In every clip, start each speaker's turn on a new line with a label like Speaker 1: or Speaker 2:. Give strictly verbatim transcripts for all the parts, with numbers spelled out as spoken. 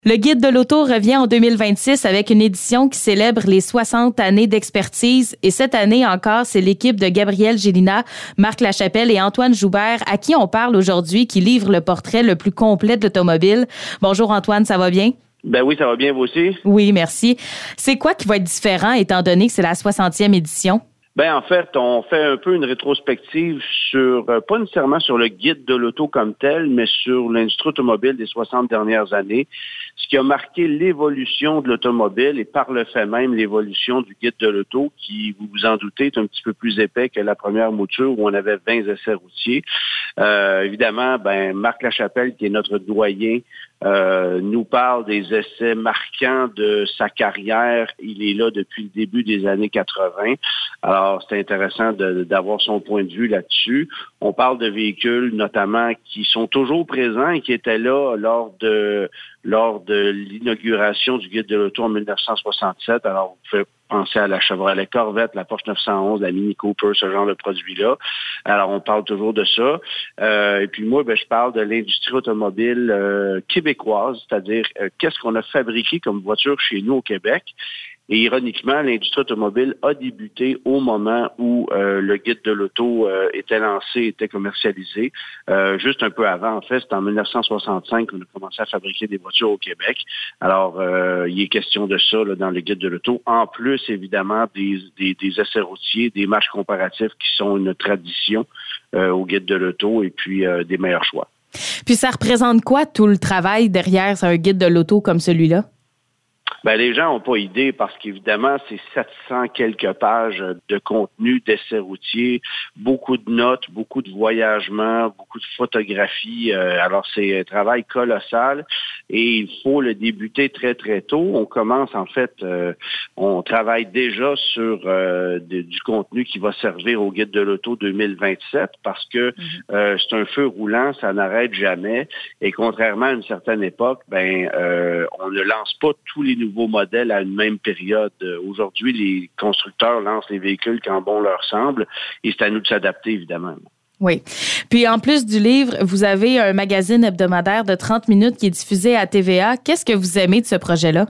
Speaker 1: Le Guide de l'auto revient en deux mille vingt-six avec une édition qui célèbre les soixante années d'expertise. Et cette année encore, c'est l'équipe de Gabriel Gélina, Marc Lachapelle et Antoine Joubert à qui on parle aujourd'hui, qui livre le portrait le plus complet de l'automobile. Bonjour Antoine, ça va bien?
Speaker 2: Ben oui, ça va bien, vous aussi?
Speaker 1: Oui, merci. C'est quoi qui va être différent étant donné que c'est la soixantième édition?
Speaker 2: Ben en fait, on fait un peu une rétrospective sur, euh, pas nécessairement sur le guide de l'auto comme tel, mais sur l'industrie automobile des soixante dernières années, ce qui a marqué l'évolution de l'automobile et par le fait même l'évolution du guide de l'auto qui, vous vous en doutez, est un petit peu plus épais que la première mouture où on avait vingt essais routiers. Euh, évidemment, ben Marc Lachapelle, qui est notre doyen, Euh, nous parle des essais marquants de sa carrière. Il est là depuis le début des années quatre-vingt. Alors, c'est intéressant de, d'avoir son point de vue là-dessus. On parle de véhicules, notamment, qui sont toujours présents et qui étaient là lors de lors de l'inauguration du Guide de l'auto en dix-neuf cent soixante-sept. Alors, vous pouvez penser à la Chevrolet Corvette, la Porsche neuf cent onze, la Mini Cooper, ce genre de produits-là. Alors, on parle toujours de ça. Euh, et puis moi, ben, je parle de l'industrie automobile euh, québécoise, c'est-à-dire euh, qu'est-ce qu'on a fabriqué comme voiture chez nous au Québec. Et ironiquement, l'industrie automobile a débuté au moment où euh, le guide de l'auto euh, était lancé, était commercialisé. Euh, juste un peu avant, en fait, c'est en dix-neuf cent soixante-cinq qu'on a commencé à fabriquer des voitures au Québec. Alors, euh, il est question de ça là, dans le guide de l'auto. En plus, évidemment, des, des, des essais routiers, des matchs comparatifs qui sont une tradition euh, au guide de l'auto et puis euh, des meilleurs choix.
Speaker 1: Puis ça représente quoi tout le travail derrière un guide de l'auto comme celui-là?
Speaker 2: Ben, les gens n'ont pas idée parce qu'évidemment, c'est sept cents quelques pages de contenu d'essais routiers, beaucoup de notes, beaucoup de voyagements, beaucoup de photographies. Euh, alors, c'est un travail colossal et il faut le débuter très, très tôt. On commence, en fait, euh, on travaille déjà sur euh, de, du contenu qui va servir au Guide de l'auto deux mille vingt-sept parce que euh, c'est un feu roulant, ça n'arrête jamais. Et contrairement à une certaine époque, ben, euh, on ne lance pas tous les nouveaux modèles à une même période. Aujourd'hui, les constructeurs lancent les véhicules quand bon leur semble et c'est à nous de s'adapter, évidemment.
Speaker 1: Oui. Puis en plus du livre, vous avez un magazine hebdomadaire de trente minutes qui est diffusé à T V A. Qu'est-ce que vous aimez de ce projet-là?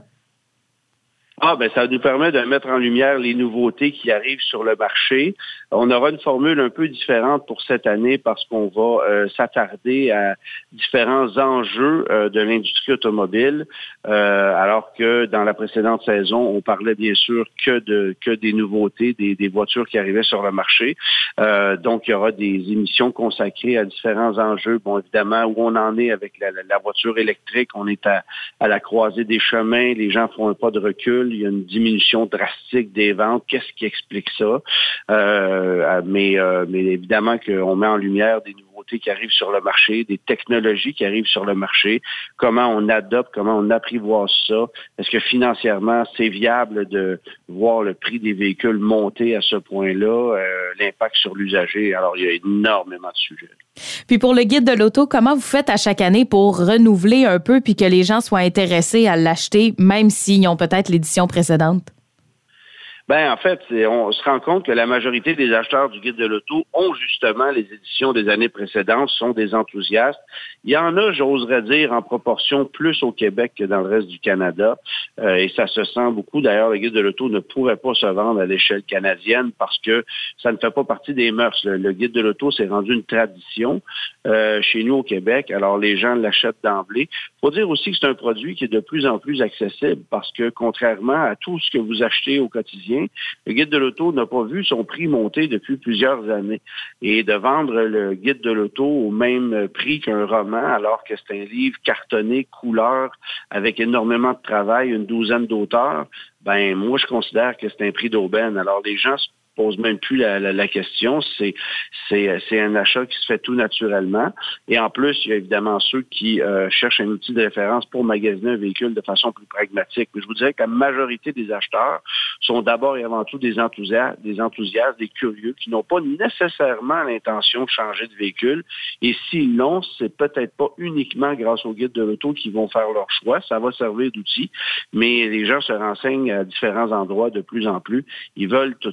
Speaker 2: Ah, ben ça nous permet de mettre en lumière les nouveautés qui arrivent sur le marché. On aura une formule un peu différente pour cette année parce qu'on va euh, s'attarder à différents enjeux euh, de l'industrie automobile, euh, alors que dans la précédente saison, on parlait bien sûr que de que des nouveautés, des, des voitures qui arrivaient sur le marché. Euh, donc, il y aura des émissions consacrées à différents enjeux. Bon, évidemment, où on en est avec la, la voiture électrique, on est à, à la croisée des chemins, les gens font un pas de recul. Il y a une diminution drastique des ventes. Qu'est-ce qui explique ça? Euh, mais, euh, mais évidemment qu'on met en lumière des nouveautés qui arrivent sur le marché, des technologies qui arrivent sur le marché, comment on adopte, comment on apprivoise ça. Est-ce que financièrement, c'est viable de voir le prix des véhicules monter à ce point-là, euh, l'impact sur l'usager? Alors, il y a énormément de sujets.
Speaker 1: Puis pour le guide de l'auto, comment vous faites à chaque année pour renouveler un peu puis que les gens soient intéressés à l'acheter, même s'ils ont peut-être l'édition précédente?
Speaker 2: Ben en fait, c'est, on se rend compte que la majorité des acheteurs du Guide de l'auto ont justement les éditions des années précédentes, sont des enthousiastes. Il y en a, j'oserais dire, en proportion plus au Québec que dans le reste du Canada. Euh, et ça se sent beaucoup. D'ailleurs, le Guide de l'auto ne pourrait pas se vendre à l'échelle canadienne parce que ça ne fait pas partie des mœurs. Le, le Guide de l'auto s'est rendu une tradition euh, chez nous au Québec. Alors, les gens l'achètent d'emblée. Il faut dire aussi que c'est un produit qui est de plus en plus accessible parce que, contrairement à tout ce que vous achetez au quotidien, le Guide de l'auto n'a pas vu son prix monter depuis plusieurs années. Et de vendre le Guide de l'auto au même prix qu'un roman, alors que c'est un livre cartonné, couleur, avec énormément de travail, une douzaine d'auteurs, ben moi, je considère que c'est un prix d'aubaine. Alors, les gens se pose même plus la, la, la question. C'est, c'est, c'est un achat qui se fait tout naturellement. Et en plus, il y a évidemment ceux qui euh, cherchent un outil de référence pour magasiner un véhicule de façon plus pragmatique. Mais je vous dirais que la majorité des acheteurs sont d'abord et avant tout des enthousiastes, des enthousiastes, des curieux, qui n'ont pas nécessairement l'intention de changer de véhicule. Et s'ils l'ont, c'est peut-être pas uniquement grâce au guide de l'auto qu'ils vont faire leur choix. Ça va servir d'outil. Mais les gens se renseignent à différents endroits de plus en plus. Ils veulent toutefois avoir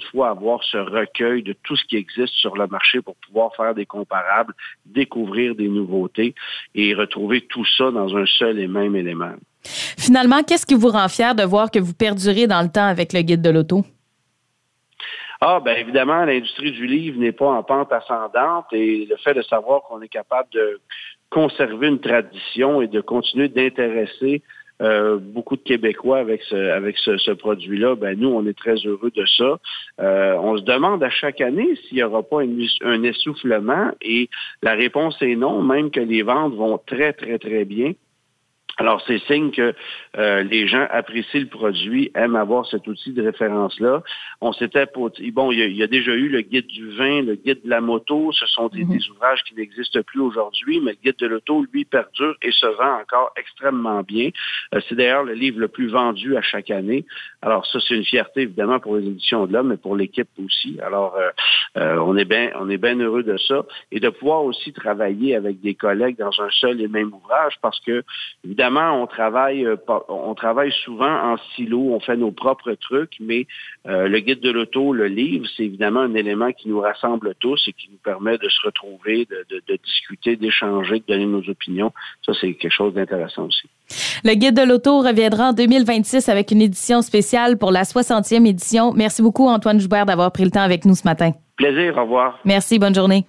Speaker 2: d'avoir ce recueil de tout ce qui existe sur le marché pour pouvoir faire des comparables, découvrir des nouveautés et retrouver tout ça dans un seul et même élément.
Speaker 1: Finalement, qu'est-ce qui vous rend fier de voir que vous perdurez dans le temps avec le Guide de l'auto?
Speaker 2: Ah, ben évidemment, l'industrie du livre n'est pas en pente ascendante et le fait de savoir qu'on est capable de conserver une tradition et de continuer d'intéresser euh, beaucoup de Québécois avec ce, avec ce, ce produit-là, ben nous, on est très heureux de ça. Euh, on se demande à chaque année s'il n'y aura pas une, un essoufflement et la réponse est non, même que les ventes vont très, très, très bien. Alors, c'est signe que euh, les gens apprécient le produit, aiment avoir cet outil de référence-là. On s'était pour... Bon, il y, a, il y a déjà eu le guide du vin, le guide de la moto. Ce sont des, mm-hmm. des ouvrages qui n'existent plus aujourd'hui, mais le guide de l'auto, lui, perdure et se vend encore extrêmement bien. Euh, c'est d'ailleurs le livre le plus vendu à chaque année. Alors, ça, c'est une fierté, évidemment, pour les éditions de l'Homme, mais pour l'équipe aussi. Alors, euh, euh, on est bien on est bien heureux de ça. Et de pouvoir aussi travailler avec des collègues dans un seul et même ouvrage parce que, évidemment, on travaille, on travaille souvent en silo, on fait nos propres trucs, mais euh, le guide de l'auto, le livre, c'est évidemment un élément qui nous rassemble tous et qui nous permet de se retrouver, de, de, de discuter, d'échanger, de donner nos opinions. Ça, c'est quelque chose d'intéressant aussi.
Speaker 1: Le guide de l'auto reviendra en deux mille vingt-six avec une édition spéciale pour la soixantième édition. Merci beaucoup, Antoine Joubert, d'avoir pris le temps avec nous ce matin.
Speaker 2: Plaisir, au revoir.
Speaker 1: Merci, bonne journée.